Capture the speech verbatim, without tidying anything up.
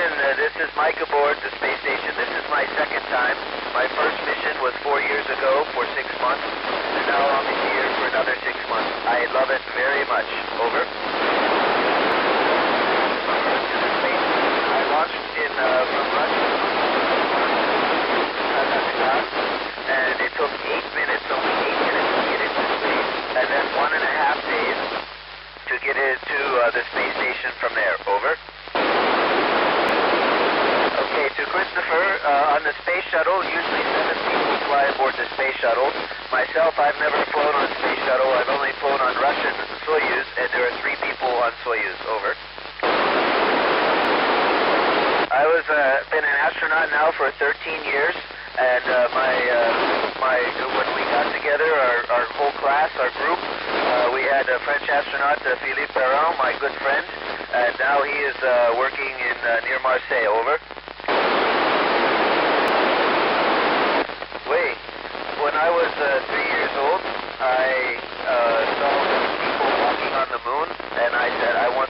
gentlemen, uh, this is Mike aboard the space station. This is my second time. My first mission was four years ago for six months, and now I'll be here for another six months. I love it very much. Over. I launched in uh, from Russia, and it took eight minutes, only eight minutes to get into space, and then one and a half days to get into uh, the space station from there. Over. Okay, to Christopher, uh, on the space shuttle, usually seven people fly aboard the space shuttle. Myself, I've never flown on space shuttle. I've only flown on Russian Soyuz, and there are three people on Soyuz. Over. I was uh, been an astronaut now for thirteen years, and uh, my uh, my when we got together, our, our whole class, our group, uh, we had a French astronaut, uh, Philippe Perron, my good friend, and now he is uh, working in uh, near Marseille. Over. Wait, when I was uh, three years old, I uh, saw people walking on the moon, and I said I want